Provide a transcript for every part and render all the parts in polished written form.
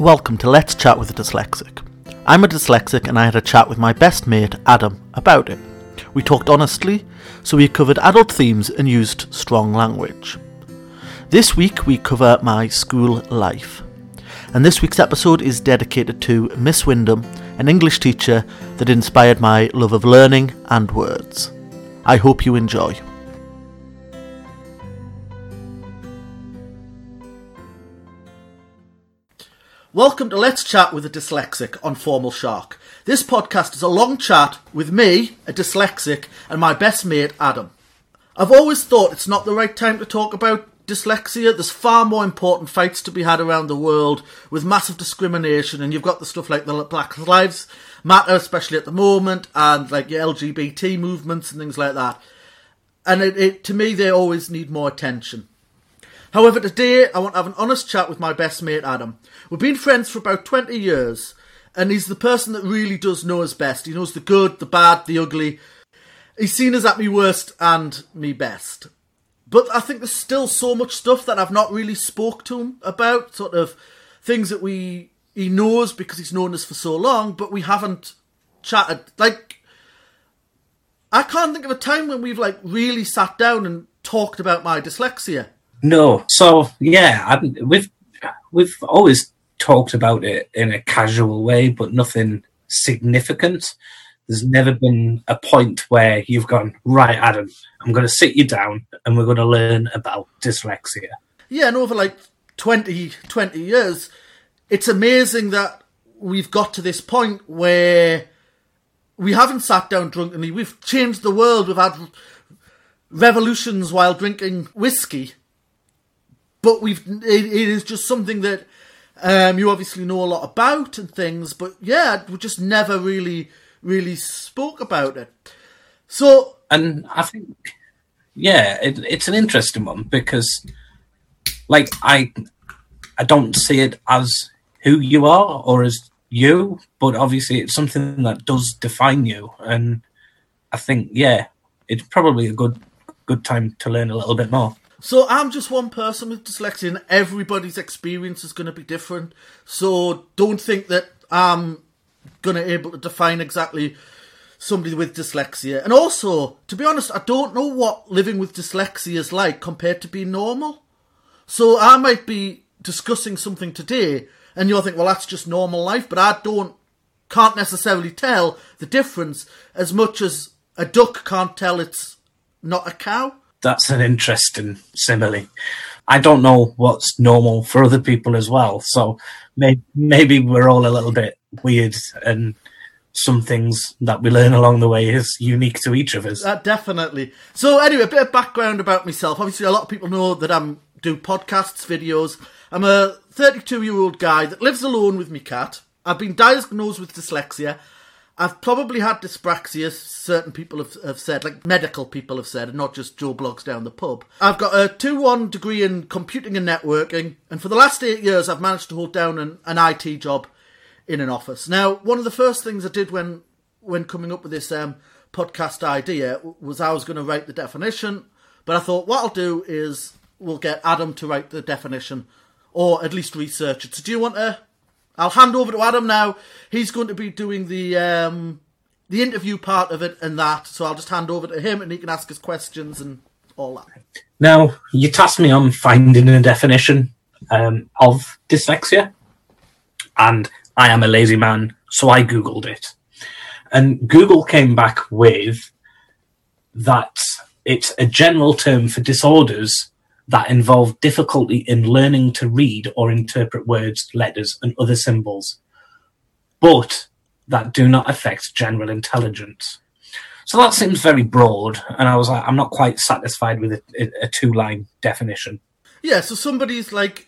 Welcome to Let's Chat with a Dyslexic. I'm a dyslexic and I had a chat with my best mate, Adam, about it. We talked honestly, so we covered adult themes and used strong language. This week we cover my school life. And this week's episode is dedicated to Miss Wyndham, an English teacher that inspired my love of learning and words. I hope you enjoy. Welcome to Let's Chat with a Dyslexic on Formal Shark. This podcast is a long chat with me, a dyslexic, and my best mate, Adam. I've always thought it's not the right time to talk about dyslexia. There's far more important fights to be had around the world with massive discrimination, and you've got the stuff like the Black Lives Matter, especially at the moment, and like your LGBT movements and things like that. And to me, they always need more attention. However, today I want to have an honest chat with my best mate, Adam. We've been friends for about 20 years, and he's the person that really does know us best. He knows the good, the bad, the ugly. He's seen us at me worst and me best. But I think there's still so much stuff that I've not really spoke to him about, sort of things that he knows because he's known us for so long, but we haven't chatted. Like, I can't think of a time when we've really sat down and talked about my dyslexia. No. So, yeah, we've always talked about it in a casual way, but nothing significant. There's never been a point where you've gone, right, Adam, I'm going to sit you down and we're going to learn about dyslexia. Yeah, and over 20 years, it's amazing that we've got to this point where we haven't sat down drunkenly. We've changed the world. We've had revolutions while drinking whiskey. But it is just something that you obviously know a lot about and things. But yeah, we just never really spoke about it. So, and I think, yeah, it's an interesting one because, I don't see it as who you are or as you, but obviously it's something that does define you. And I think, yeah, it's probably a good time to learn a little bit more. So I'm just one person with dyslexia and everybody's experience is going to be different. So don't think that I'm going to be able to define exactly somebody with dyslexia. And also, to be honest, I don't know what living with dyslexia is like compared to being normal. So I might be discussing something today and you'll think, well, that's just normal life. But I can't necessarily tell the difference as much as a duck can't tell it's not a cow. That's an interesting simile. I don't know what's normal for other people as well. So maybe we're all a little bit weird and some things that we learn along the way is unique to each of us. Definitely. So anyway, a bit of background about myself. Obviously, a lot of people know that I do podcasts, videos. I'm a 32-year-old guy that lives alone with my cat. I've been diagnosed with dyslexia. I've probably had dyspraxia, certain people have said, medical people have said, and not just Joe Blogs down the pub. I've got a 2-1 degree in computing and networking, and for the last 8 years I've managed to hold down an IT job in an office. Now, one of the first things I did when coming up with this podcast idea was I was going to write the definition, but I thought what I'll do is we'll get Adam to write the definition, or at least research it. So do you want to... I'll hand over to Adam now. He's going to be doing the interview part of it and that. So I'll just hand over to him and he can ask us questions and all that. Now, you tasked me on finding a definition of dyslexia. And I am a lazy man, so I Googled it. And Google came back with that it's a general term for disorders that involve difficulty in learning to read or interpret words, letters, and other symbols, but that do not affect general intelligence. So that seems very broad, and I was like, I'm not quite satisfied with a 2-line definition. Yeah, so somebody's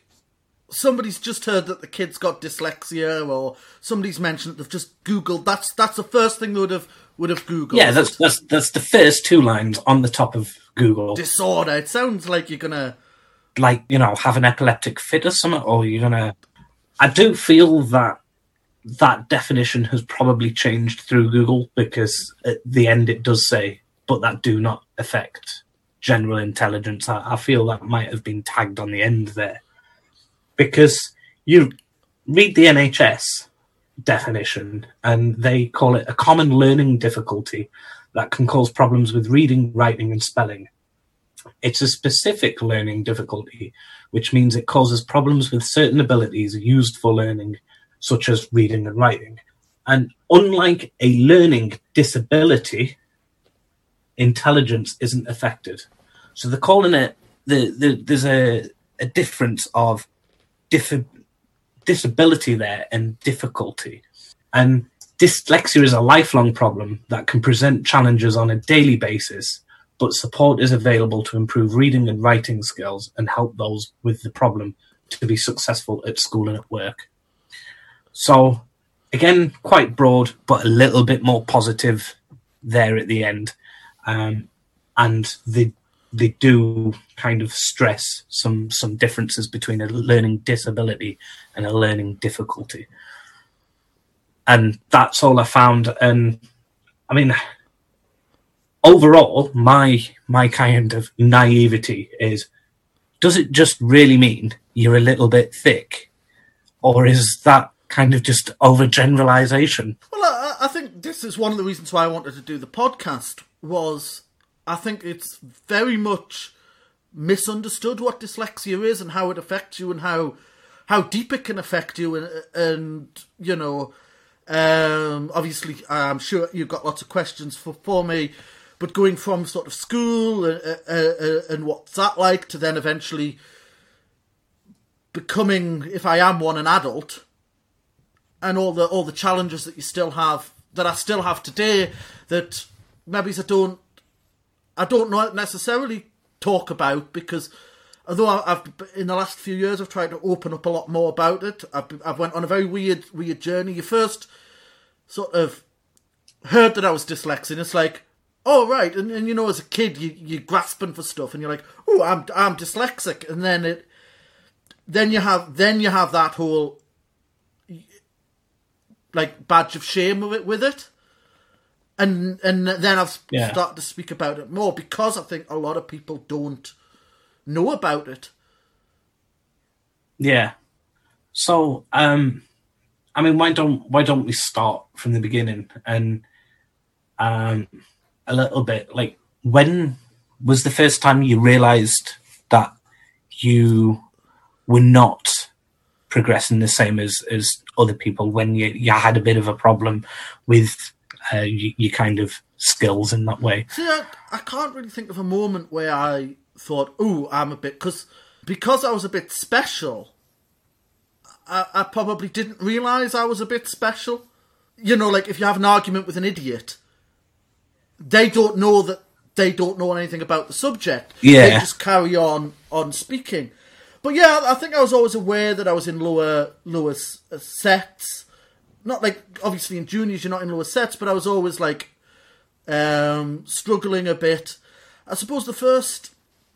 just heard that the kid's got dyslexia, or somebody's mentioned that they've just Googled. That's the first thing they would have Googled. Yeah, that's the first 2 lines on the top of Google. Disorder. It sounds like you're gonna have an epileptic fit or something, or you're gonna... I do feel that definition has probably changed through Google because at the end it does say, but that do not affect general intelligence. I feel that might have been tagged on the end there because you read the NHS definition, and they call it a common learning difficulty that can cause problems with reading, writing, and spelling. It's a specific learning difficulty, which means it causes problems with certain abilities used for learning, such as reading and writing. And unlike a learning disability, intelligence isn't affected. So they're calling it, there's a difference of disability there and difficulty. And dyslexia is a lifelong problem that can present challenges on a daily basis, but support is available to improve reading and writing skills and help those with the problem to be successful at school and at work. So, again, quite broad, but a little bit more positive there at the end. And they do kind of stress some differences between a learning disability and a learning difficulty. And that's all I found. And I mean, overall, my kind of naivety is, does it just really mean you're a little bit thick? Or is that kind of just overgeneralization? Well, I think this is one of the reasons why I wanted to do the podcast, was I think it's very much misunderstood what dyslexia is and how it affects you and how deep it can affect you. And you know, obviously, I'm sure you've got lots of questions for me, but going from sort of school and what's that like to then eventually becoming, if I am one, an adult, and all the challenges that you still have, that I still have today, that maybe I don't know necessarily talk about, because although I've in the last few years I've tried to open up a lot more about it. I've went on a very weird journey. You first sort of heard that I was dyslexic, and it's like, oh right, and you know, as a kid you're grasping for stuff, and you're like, oh, I'm dyslexic, and then you have that whole like badge of shame with it. And then I've started to speak about it more, because I think a lot of people don't know about it. Yeah. So, I mean, why don't we start from the beginning and a little bit, like, when was the first time you realised that you were not progressing the same as other people, when you had a bit of a problem with your kind of skills in that way? See, I can't really think of a moment where I thought, "Ooh, I'm a bit..." Because I was a bit special, I probably didn't realise I was a bit special. You know, like if you have an argument with an idiot, they don't know that they don't know anything about the subject. Yeah. They just carry on speaking. But yeah, I think I was always aware that I was in lower sets. Not like, obviously in juniors you're not in lower sets, but I was always like struggling a bit. I suppose the first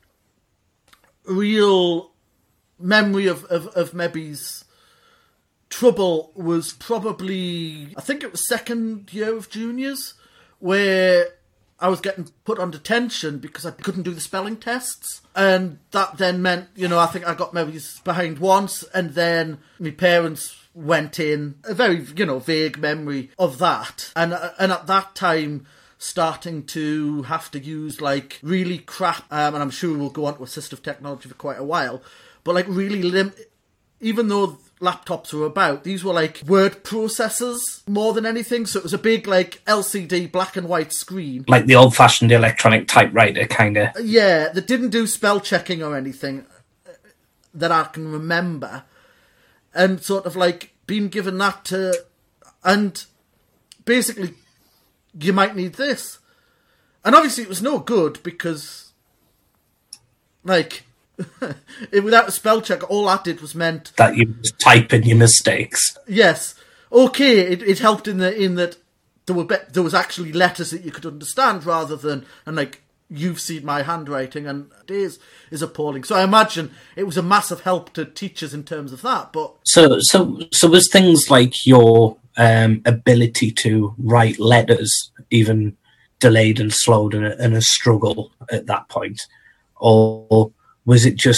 real memory of maybe's trouble was probably, I think it was second year of juniors, where I was getting put on detention because I couldn't do the spelling tests. And that then meant, you know, I think I got maybe's behind once, and then my parents went in. A very, you know, vague memory of that. And at that time, starting to have to use, like, really crap, and I'm sure we'll go on to assistive technology for quite a while, but, like, really even though laptops were about, these were, like, word processors more than anything, so it was a big, like, LCD black and white screen. Like the old-fashioned electronic typewriter, kind of. Yeah, that didn't do spell checking or anything that I can remember. And sort of, like, being given that to... And basically, you might need this. And obviously it was no good, because, like, without a spell check, all that did was meant... that you just type in your mistakes. Yes. Okay, it helped in that there was actually letters that you could understand, rather than... And, like, you've seen my handwriting, and it is appalling. So I imagine it was a massive help to teachers in terms of that. But so was things like your ability to write letters even delayed and slowed and a struggle at that point, or was it just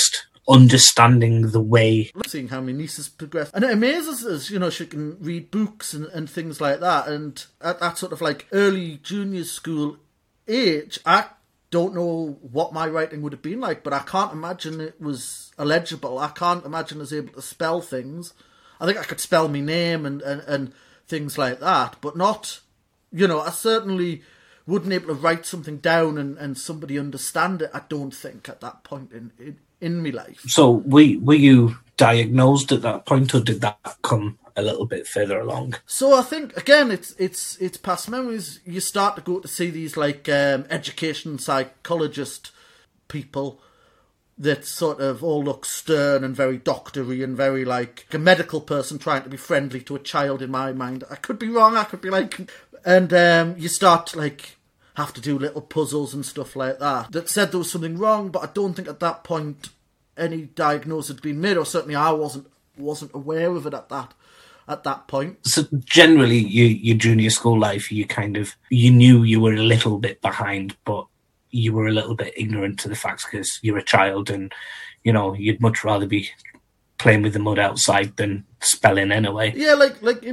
understanding the way. Seeing how my niece has progressed. And it amazes us, you know, she can read books and things like that. And at that sort of like early junior school age, I don't know what my writing would have been like, but I can't imagine it was illegible. I can't imagine I was able to spell things. I think I could spell my name and things like that, but not, you know, I certainly wouldn't able to write something down and somebody understand it, I don't think, at that point in my life. So were you diagnosed at that point, or did that come a little bit further along? So I think, again, it's past memories. You start to go to see these like education psychologist people that sort of all look stern and very doctory and very like a medical person trying to be friendly to a child, in my mind. I could be wrong, I could be like... And you start to like have to do little puzzles and stuff like that said there was something wrong, but I don't think at that point any diagnosis had been made, or certainly I wasn't aware of it at that point. So generally, your junior school life, you knew you were a little bit behind, but you were a little bit ignorant to the facts because you're a child, and you know you'd much rather be playing with the mud outside than spelling anyway. Yeah, like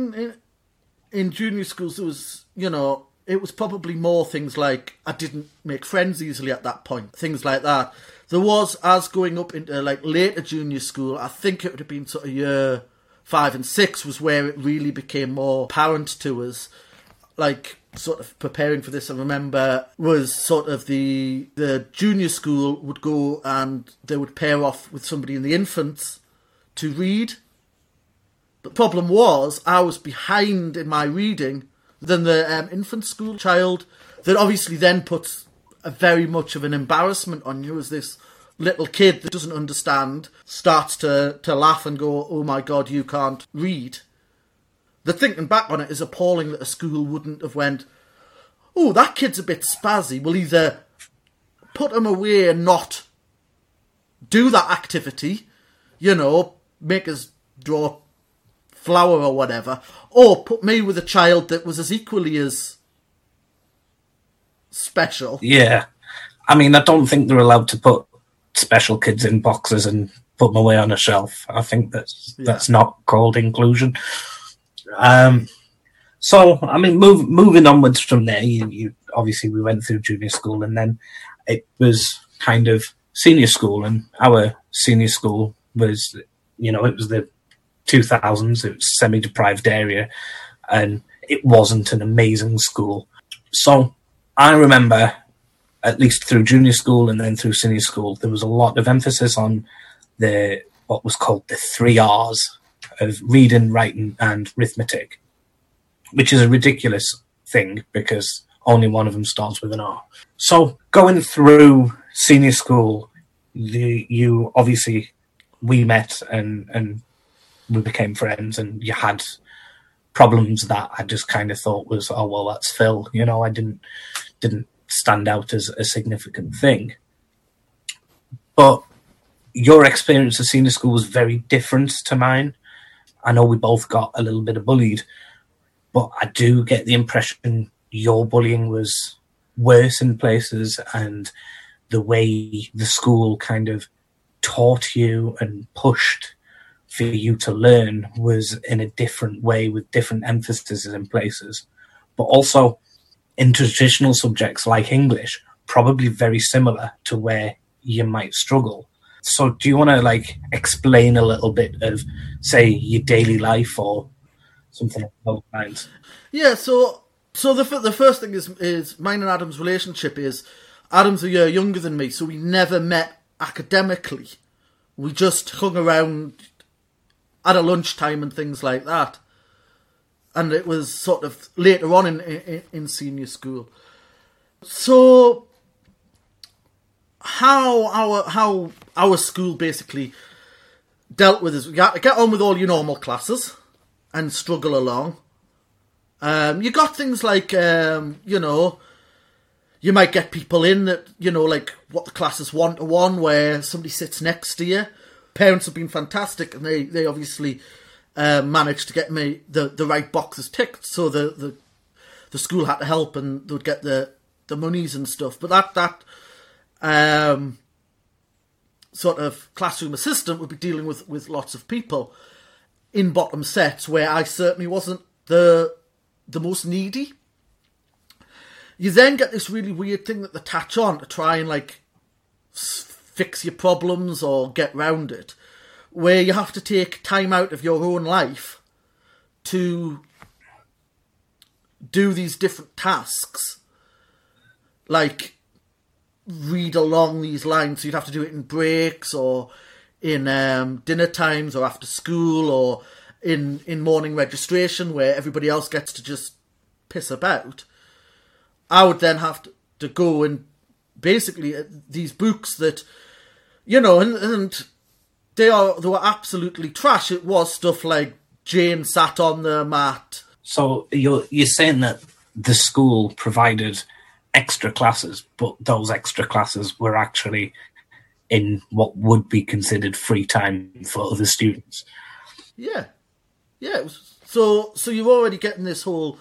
in junior schools, there was, you know, it was probably more things like I didn't make friends easily at that point, things like that. There was, as going up into like later junior school, I think it would have been sort of year 5 and 6 was where it really became more apparent to us. Like, sort of preparing for this, I remember, was sort of the junior school would go and they would pair off with somebody in the infants to read. The problem was, I was behind in my reading than the infant school child. That obviously then puts a very much of an embarrassment on you as this little kid that doesn't understand starts to laugh and go, oh my God, you can't read. The thinking back on it is appalling that a school wouldn't have went, oh, that kid's a bit spazzy. We'll either put him away and not do that activity, you know, make us draw flower or whatever, or put me with a child that was as equally as special. Yeah. I mean, I don't think they're allowed to put special kids in boxes and put them away on a shelf. I think that's not called inclusion. So, I mean, moving onwards from there, you obviously we went through junior school, and then it was kind of senior school, and our senior school was, you know, it was the 2000s, it was a semi-deprived area, and it wasn't an amazing school. So I remember, at least through junior school and then through senior school, there was a lot of emphasis on what was called the 3 R's of reading, writing, and arithmetic, which is a ridiculous thing because only one of them starts with an R. So going through senior school, you obviously, we met and we became friends, and you had problems that I just kind of thought was, oh, well, that's Phil. You know, I didn't stand out as a significant thing. But your experience of senior school was very different to mine. I know we both got a little bit of bullied, but I do get the impression your bullying was worse in places, and the way the school kind of taught you and pushed for you to learn was in a different way with different emphases in places. But also in traditional subjects like English, probably very similar to where you might struggle. So do you want to like explain a little bit of, say, your daily life or something along those lines? Yeah, so the first thing is mine and Adam's relationship is Adam's a year younger than me, so we never met academically. We just hung around at a lunchtime and things like that. And it was sort of later on in senior school. So how our school basically dealt with is you got to get on with all your normal classes and struggle along. You got things like, you know, you might get people in that, you know, like what the class is 1-to-1 where somebody sits next to you. Parents have been fantastic, and they obviously managed to get me the right boxes ticked, so the school had to help, and they would get the monies and stuff. But that sort of classroom assistant would be dealing with lots of people in bottom sets, where I certainly wasn't the most needy. You then get this really weird thing that they attach on to try and like fix your problems or get round it, where you have to take time out of your own life to do these different tasks, like read along these lines. So you'd have to do it in breaks or in dinner times or after school or in morning registration, where everybody else gets to just piss about. I would then have to go and basically these books that, you know, and they were absolutely trash. It was stuff like Jane sat on the mat. So you're saying that the school provided extra classes, but those extra classes were actually in what would be considered free time for other students. Yeah. It was, so you're already getting this whole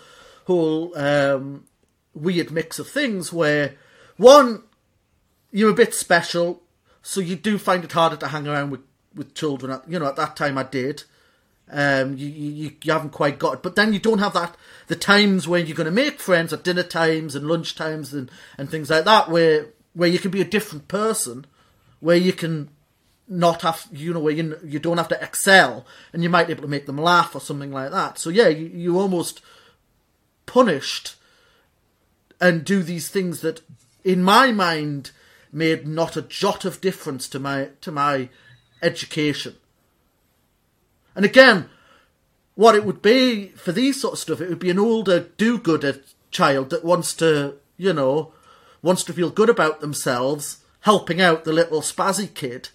weird mix of things where, one, you're a bit special, so you do find it harder to hang around with children. At that time I did. You haven't quite got it, but then you don't have the times where you're going to make friends at dinner times and lunch times and things like that, where you can be a different person, where you can not have, where you don't have to excel, and you might be able to make them laugh or something like that. So yeah, you almost punished and do these things that, in my mind, made not a jot of difference to my education. And again, what it would be for these sort of stuff, it would be an older do-gooder child that wants to feel good about themselves, helping out the little spazzy kid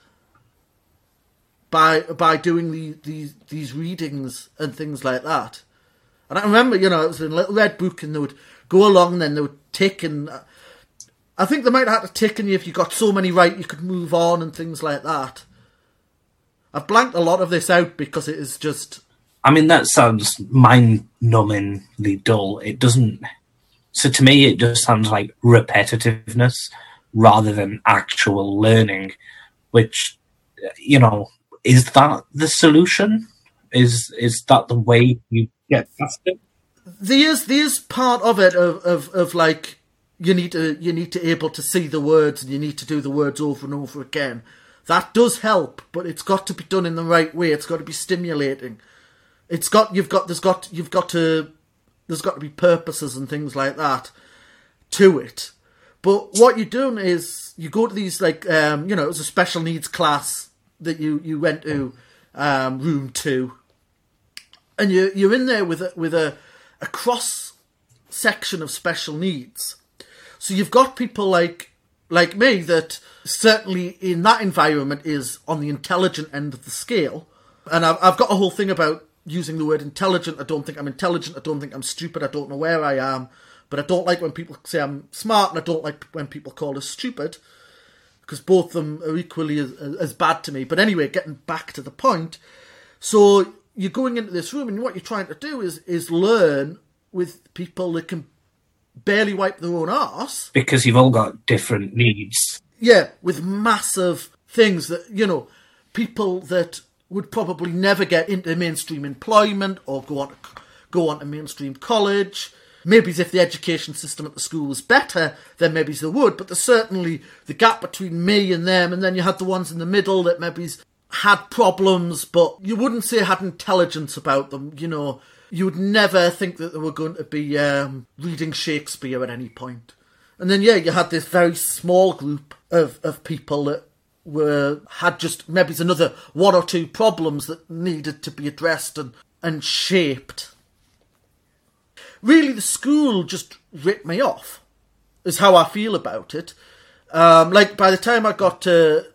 by doing these readings and things like that. And I remember, it was in a little red book, and they would go along and then they would tick, and I think they might have had to tick, and if you got so many right, you could move on and things like that. I've blanked a lot of this out because it is just... I mean, that sounds mind-numbingly dull. It doesn't... So to me, it just sounds like repetitiveness rather than actual learning, which, is that the solution? Is that the way you get past it? There's part of it of like, you need to able to see the words, and you need to do the words over and over again. That does help, but it's got to be done in the right way. It's got to be stimulating. There's got to be purposes and things like that to it. But what you're doing is you go to these, like, it was a special needs class that you went to, room 2, and you're in there with a cross section of special needs. So you've got people like me that certainly in that environment is on the intelligent end of the scale. And I've got a whole thing about using the word intelligent. I don't think I'm intelligent. I don't think I'm stupid. I don't know where I am. But I don't like when people say I'm smart, and I don't like when people call us stupid, because both of them are equally as bad to me. But anyway, getting back to the point. So you're going into this room, and what you're trying to do is learn with people that can barely wipe their own arse. Because you've all got different needs. Yeah, with massive things that, people that would probably never get into mainstream employment or go on to mainstream college. Maybe if the education system at the school was better, then maybe they would. But there's certainly the gap between me and them, and then you had the ones in the middle that maybe had problems, but you wouldn't say had intelligence about them, You would never think that they were going to be reading Shakespeare at any point. And then, you had this very small group of people that had just maybe another one or two problems that needed to be addressed and shaped. Really, the school just ripped me off, is how I feel about it. By the time I got to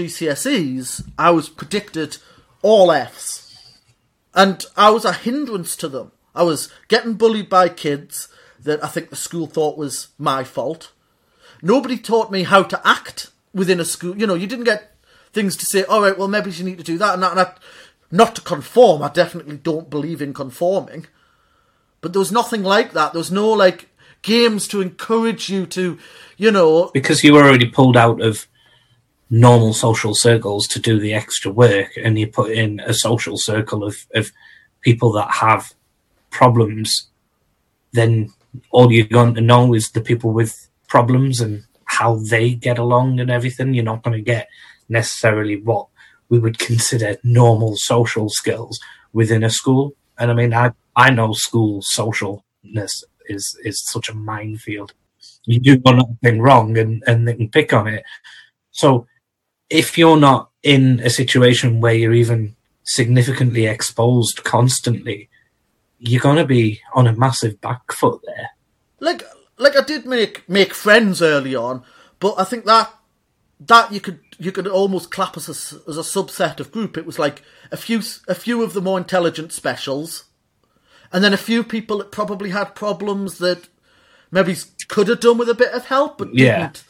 GCSEs, I was predicted all Fs. And I was a hindrance to them. I was getting bullied by kids that I think the school thought was my fault. Nobody taught me how to act within a school. You didn't get things to say, all right, well, maybe you need to do that and that and that. Not to conform. I definitely don't believe in conforming. But there was nothing like that. There was no, games to encourage you to, Because you were already pulled out of normal social circles to do the extra work, and you put in a social circle of people that have problems, then all you're going to know is the people with problems and how they get along and everything. You're not going to get necessarily what we would consider normal social skills within a school. And I mean, I know school socialness is such a minefield. You do one thing wrong and they can pick on it. So if you're not in a situation where you're even significantly exposed constantly, you're going to be on a massive back foot there. Like I did make friends early on, but I think that you could almost clap as a subset of group. It was like a few of the more intelligent specials, and then a few people that probably had problems that maybe could have done with a bit of help, but didn't.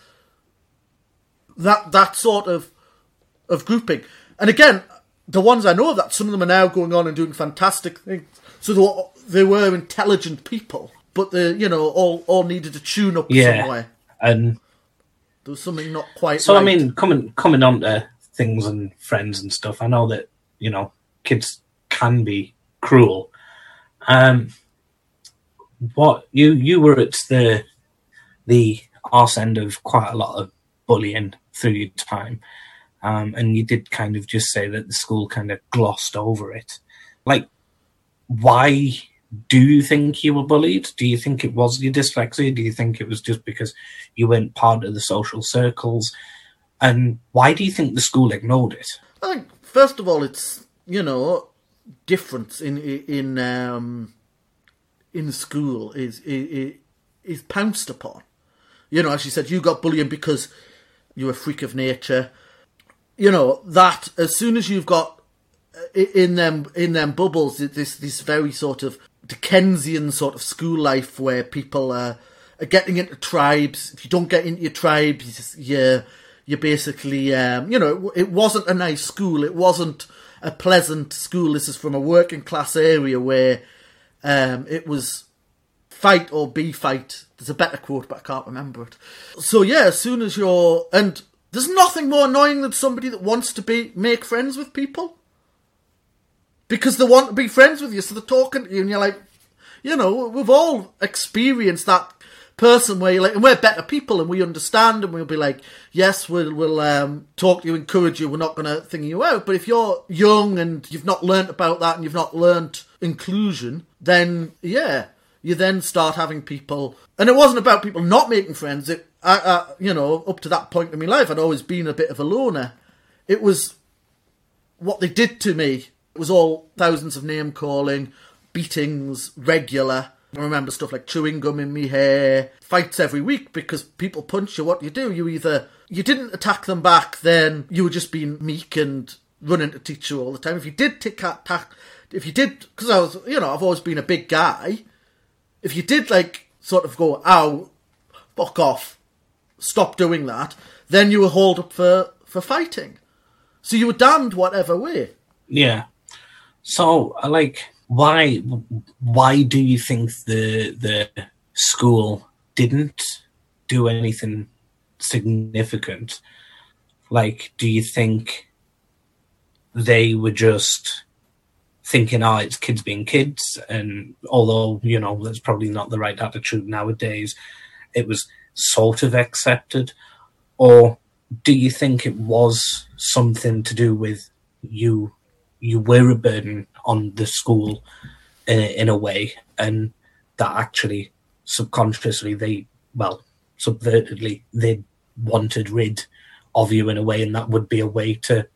That sort of grouping. And again, the ones I know of that, some of them are now going on and doing fantastic things. So they were intelligent people, but they, all needed to tune up somewhere. And there was something not quite so, right. I mean, coming on to things and friends and stuff, I know that, kids can be cruel. What you were at the arse end of quite a lot of bullying through your time, and you did kind of just say that the school kind of glossed over it. Like, why do you think you were bullied? Do you think it was your dyslexia? Do you think it was just because you weren't part of the social circles? And why do you think the school ignored it? I think, first of all, it's, difference in school is pounced upon. As you said, you got bullying because you're a freak of nature. That as soon as you've got in them bubbles, this very sort of Dickensian sort of school life where people are getting into tribes. If you don't get into your tribe, you're basically it wasn't a nice school. It wasn't a pleasant school. This is from a working class area where it was fight or be fight. There's a better quote, but I can't remember it. So yeah, as soon as and there's nothing more annoying than somebody that wants to make friends with people. Because they want to be friends with you, so they're talking to you, and you're like, we've all experienced that person where you're like, and we're better people, and we understand, and we'll be like, yes, we'll talk to you, encourage you, we're not going to thing you out. But if you're young and you've not learnt about that, and you've not learnt inclusion, then, yeah, you then start having people, and it wasn't about people not making friends. Up to that point in my life, I'd always been a bit of a loner. It was what they did to me. It was all thousands of name calling, beatings, regular. I remember stuff like chewing gum in me hair, fights every week because people punch you. What do? You didn't attack them back, then you were just being meek and running to teach you all the time. If you did because I was, I've always been a big guy. If you did sort of go, ow, fuck off, stop doing that, then you were hauled up for fighting. So you were damned whatever way. Yeah. So, why do you think the school didn't do anything significant? Do you think they were just thinking, it's kids being kids, and although, that's probably not the right attitude nowadays, it was sort of accepted? Or do you think it was something to do with you were a burden on the school in a way, and that actually subconsciously subvertedly, they wanted rid of you in a way, and that would be a way to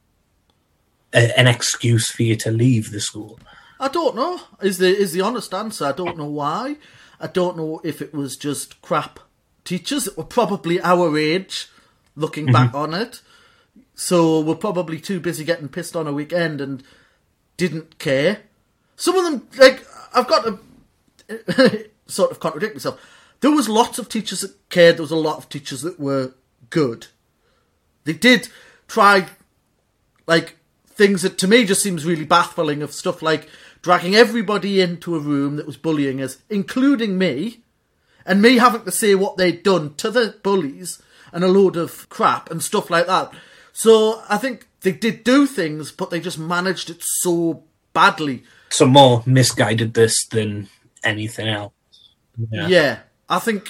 an excuse for you to leave the school? I don't know, is the honest answer. I don't know why. I don't know if it was just crap teachers that were probably our age, looking back on it. So we're probably too busy getting pissed on a weekend and didn't care. Some of them, I've got to sort of contradict myself. There was lots of teachers that cared. There was a lot of teachers that were good. They did try, things that to me just seems really baffling, of stuff like dragging everybody into a room that was bullying us, including me, and me having to say what they'd done to the bullies, and a load of crap and stuff like that. So I think they did do things, but they just managed it so badly. So more misguided this than anything else. Yeah, I think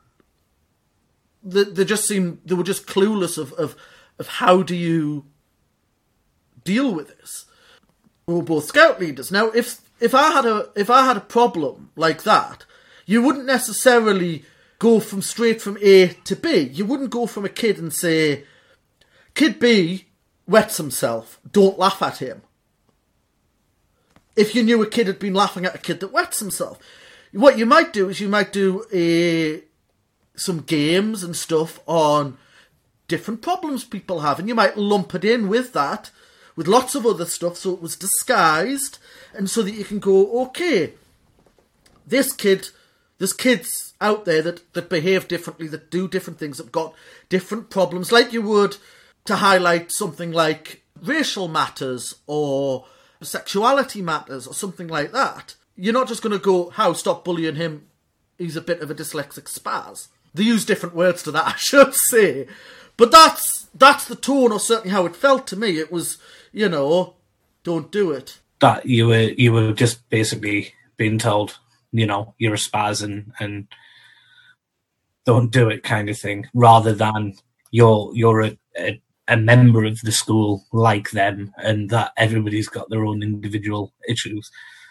they were just clueless of how do you deal with this. We were both scout leaders. Now, if I had a problem like that, you wouldn't necessarily go straight from A to B. You wouldn't go from a kid and say, Kid B wets himself, don't laugh at him. If you knew a kid had been laughing at a kid that wets himself. What you might do is you might do some games and stuff on different problems people have, and you might lump it in with that, with lots of other stuff, so it was disguised, and so that you can go, okay, there's kids out there that behave differently, that do different things, that got different problems, like you would to highlight something like racial matters or sexuality matters or something like that. You're not just going to go, how, stop bullying him, he's a bit of a dyslexic spaz. They use different words to that, I should say. But that's the tone, or certainly how it felt to me. It was, don't do it. That you were just basically being told, you're a spaz and don't do it kind of thing, rather than you're a member of the school like them, and that everybody's got their own individual issues.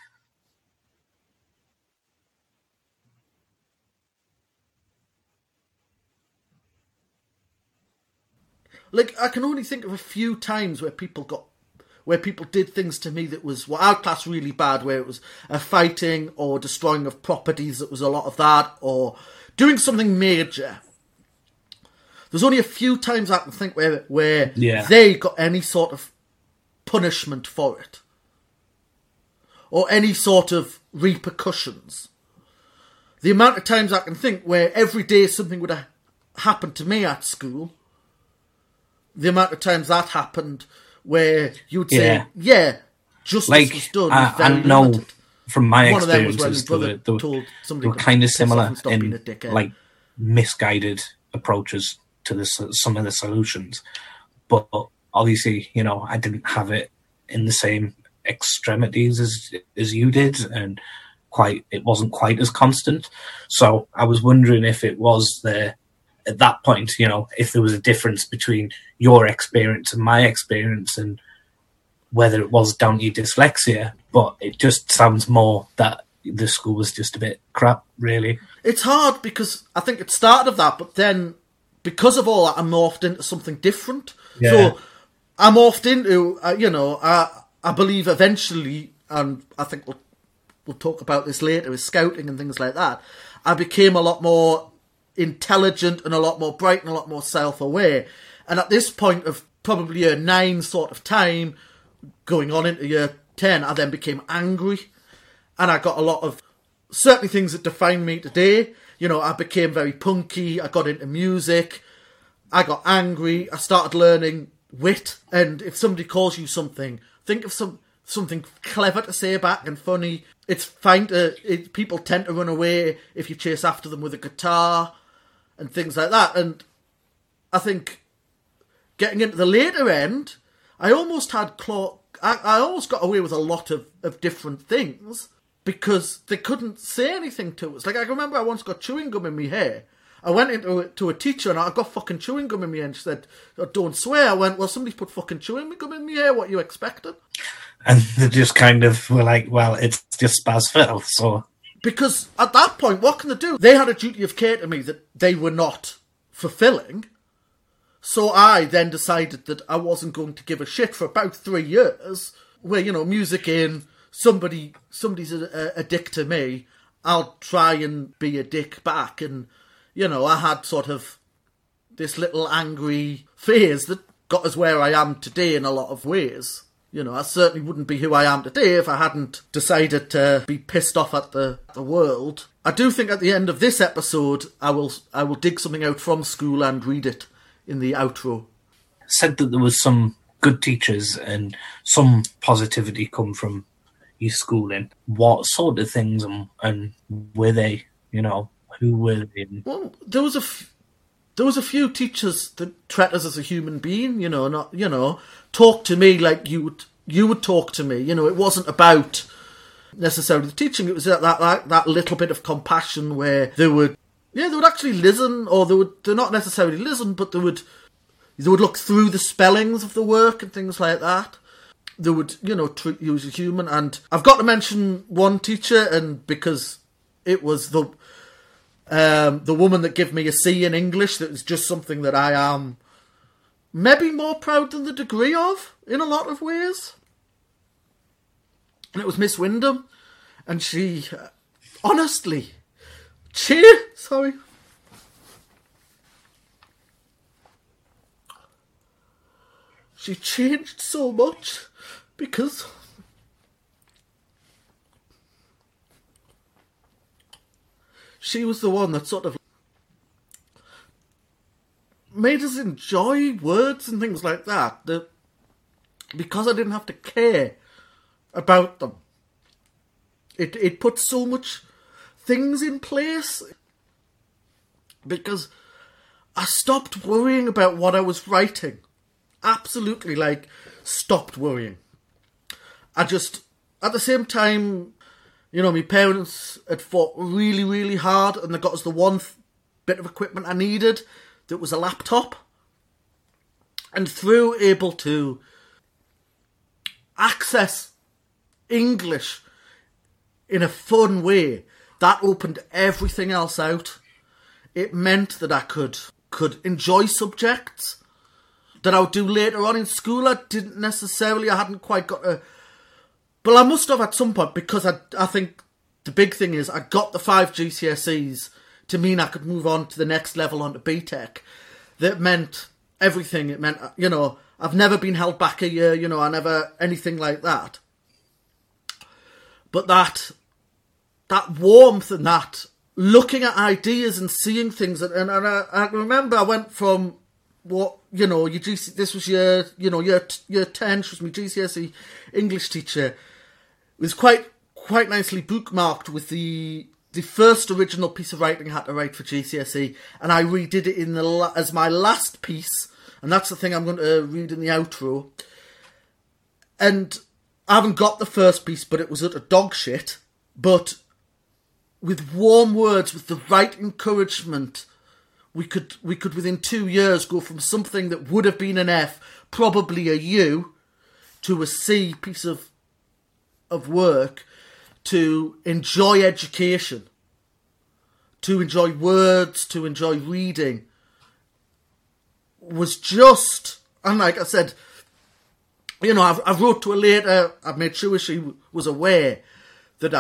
Like, I can only think of a few times where people did things to me that was outclassed really bad, where it was a fighting or destroying of properties. That was a lot of that, or doing something major. There's only a few times I can think where they got any sort of punishment for it, or any sort of repercussions. The amount of times I can think where every day something would have happened to me at school, the amount of times that happened where you'd say, justice was done. I know from my experiences, they were kind of similar in like misguided approaches to some of the solutions. But obviously, I didn't have it in the same extremities as you did, and it wasn't quite as constant. So I was wondering if it was at that point, if there was a difference between your experience and my experience, and whether it was down to your dyslexia. But it just sounds more that the school was just a bit crap, really. It's hard because I think it started of that, but then because of all that, I morphed into something different. Yeah. So I morphed into, I believe eventually, and I think we'll talk about this later, with scouting and things like that, I became a lot more intelligent and a lot more bright and a lot more self-aware. And at this point of probably year 9 sort of time, going on into year 10, I then became angry. And I got a lot of, certainly things that define me today. I became very punky, I got into music, I got angry, I started learning wit. And if somebody calls you something, think of something clever to say back and funny. It's fine people tend to run away if you chase after them with a guitar and things like that. And I think getting into the later end, I almost got away with a lot of different things because they couldn't say anything to us. Like, I remember I once got chewing gum in my hair. I went to a teacher and I got fucking chewing gum in my hair, and she said, "Oh, don't swear." I went, "Well, somebody's put fucking chewing gum in my hair, what you expected?" And they just kind of were like, well, it's just spaz Phil, so... Because at that point, what can they do? They had a duty of care to me that they were not fulfilling. So I then decided that I wasn't going to give a shit for about 3 years, where, music in, somebody's a dick to me, I'll try and be a dick back. And, I had sort of this little angry phase that got us where I am today in a lot of ways. I certainly wouldn't be who I am today if I hadn't decided to be pissed off at the world. I do think at the end of this episode, I will dig something out from school and read it in the outro. Said that there was some good teachers and some positivity come from your schooling. What sort of things and were they? Who were they? Well, there was there was a few teachers that treated us as a human being, not, talk to me like you would talk to me. It wasn't about necessarily the teaching. It was that little bit of compassion where they would actually listen, or they'd not necessarily listen, but they would look through the spellings of the work and things like that. They would, treat you as a human. And I've got to mention one teacher, and because it was the woman that gave me a C in English, that was just something that I am maybe more proud than the degree of, in a lot of ways. And it was Miss Wyndham. And she, honestly, she changed so much, because she was the one that sort of made us enjoy words and things like that, because I didn't have to care about them. It put so much things in place, because I stopped worrying about what I was writing. Absolutely, stopped worrying. I just, at the same time, my parents had fought really, really hard, and they got us the one bit of equipment I needed, that was a laptop. And through able to access English in a fun way, that opened everything else out. It meant that I could enjoy subjects that I would do later on in school. I hadn't quite got a... But I must have at some point, because I think the big thing is I got the 5 GCSEs to mean I could move on to the next level onto BTEC. That meant everything. It meant, I've never been held back a year, I never... anything like that. But that warmth and that looking at ideas and seeing things, and I remember I went from what, this was year 10, she was my GCSE English teacher. It was quite nicely bookmarked with the first original piece of writing I had to write for GCSE, and I redid it as my last piece, and that's the thing I'm going to read in the outro. And I haven't got the first piece, but it was utter dog shit, but with warm words, with the right encouragement, we could within 2 years go from something that would have been an F, probably a U, to a C piece of work, to enjoy education, to enjoy words, to enjoy reading, was just, and like I said, I wrote to her later. I made sure she was aware that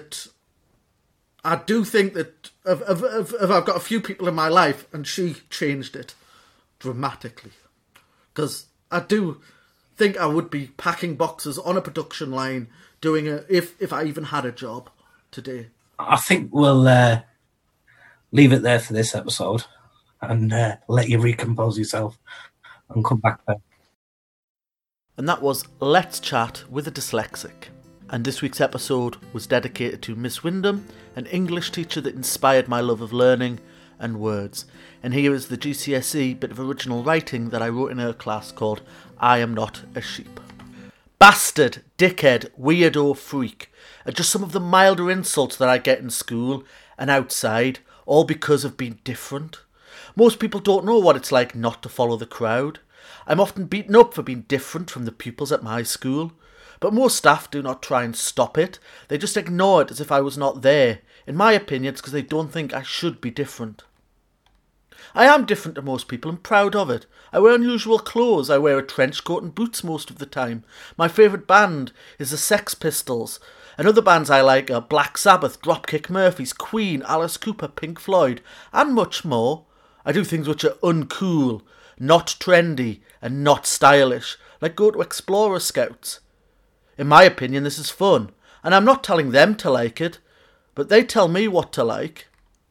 I do think that I've got a few people in my life, and she changed it dramatically. Because I do think I would be packing boxes on a production line, doing it if I even had a job today. I think we'll leave it there for this episode, and let you recompose yourself and come back there. And that was Let's Chat with a Dyslexic. And this week's episode was dedicated to Miss Wyndham, an English teacher that inspired my love of learning and words. And here is the GCSE bit of original writing that I wrote in her class called I Am Not a Sheep. Bastard, dickhead, weirdo, freak are just some of the milder insults that I get in school and outside, all because of being different. Most people don't know what it's like not to follow the crowd. I'm often beaten up for being different from the pupils at my school, but most staff do not try and stop it. They just ignore it as if I was not there. In my opinion, it's because they don't think I should be different. I am different to most people and proud of it. I wear unusual clothes. I wear a trench coat and boots most of the time. My favourite band is the Sex Pistols. And other bands I like are Black Sabbath, Dropkick Murphys, Queen, Alice Cooper, Pink Floyd, and much more. I do things which are uncool, not trendy, and not stylish, like go to Explorer Scouts. In my opinion, this is fun, and I'm not telling them to like it, but they tell me what to like.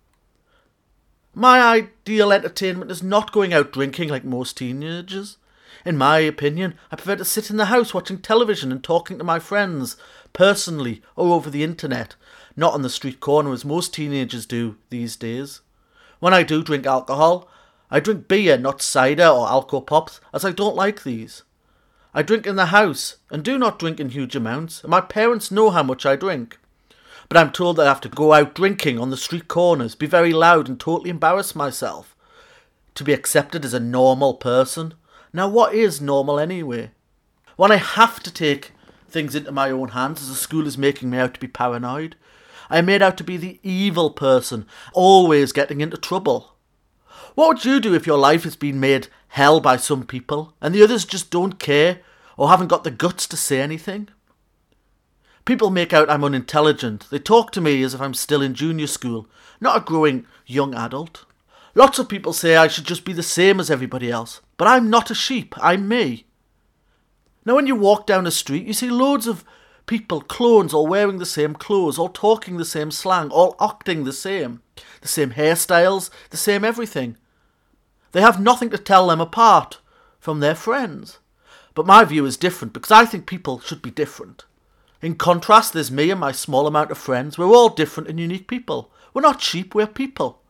My ideal entertainment is not going out drinking like most teenagers. In my opinion, I prefer to sit in the house watching television and talking to my friends, personally or over the internet, not on the street corner as most teenagers do these days. When I do drink alcohol, I drink beer, not cider or alcohol pops, as I don't like these. I drink in the house, and do not drink in huge amounts, and my parents know how much I drink. But I'm told that I have to go out drinking on the street corners, be very loud and totally embarrass myself, to be accepted as a normal person. Now what is normal anyway? When I have to take things into my own hands, as the school is making me out to be paranoid, I am made out to be the evil person, always getting into trouble. What would you do if your life has been made hell by some people, and the others just don't care, or haven't got the guts to say anything? People make out I'm unintelligent. They talk to me as if I'm still in junior school, not a growing young adult. Lots of people say I should just be the same as everybody else, but I'm not a sheep, I'm me. Now when you walk down a street, you see loads of people, clones, all wearing the same clothes, all talking the same slang, all acting the same hairstyles, the same everything. They have nothing to tell them apart from their friends. But my view is different, because I think people should be different. In contrast, there's me and my small amount of friends. We're all different and unique people. We're not sheep, we're people.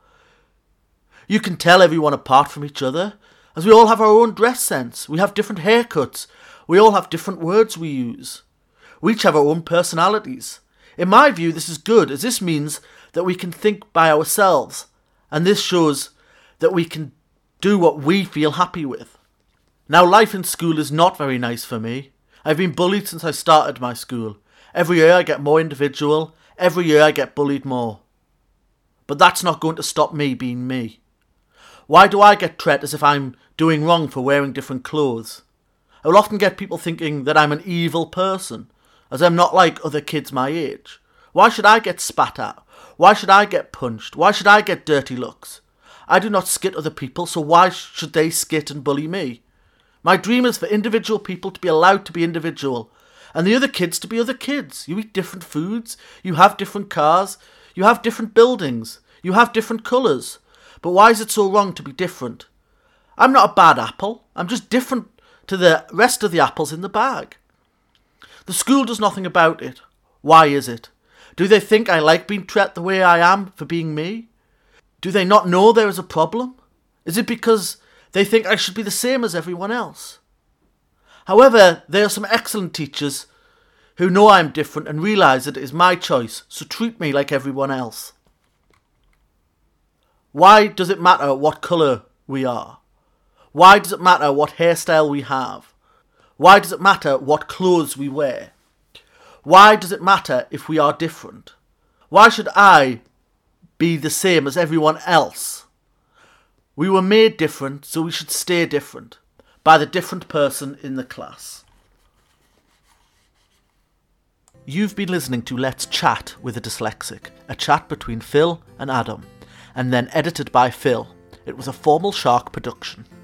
You can tell everyone apart from each other, as we all have our own dress sense. We have different haircuts. We all have different words we use. We each have our own personalities. In my view, this is good, as this means that we can think by ourselves, and this shows that we can do what we feel happy with. Now, life in school is not very nice for me. I've been bullied since I started my school. Every year I get more individual. Every year I get bullied more. But that's not going to stop me being me. Why do I get treated as if I'm doing wrong for wearing different clothes? I will often get people thinking that I'm an evil person, as I'm not like other kids my age. Why should I get spat at? Why should I get punched? Why should I get dirty looks? I do not skit other people, so why should they skit and bully me? My dream is for individual people to be allowed to be individual, and the other kids to be other kids. You eat different foods, you have different cars, you have different buildings, you have different colours. But why is it so wrong to be different? I'm not a bad apple, I'm just different to the rest of the apples in the bag. The school does nothing about it. Why is it? Do they think I like being treated the way I am for being me? Do they not know there is a problem? Is it because they think I should be the same as everyone else? However, there are some excellent teachers who know I am different and realise that it is my choice, so treat me like everyone else. Why does it matter what colour we are? Why does it matter what hairstyle we have? Why does it matter what clothes we wear? Why does it matter if we are different? Why should I be the same as everyone else? We were made different, so we should stay different, by the different person in the class. You've been listening to Let's Chat with a Dyslexic, a chat between Phil and Adam, and then edited by Phil. It was a Formal Shark production.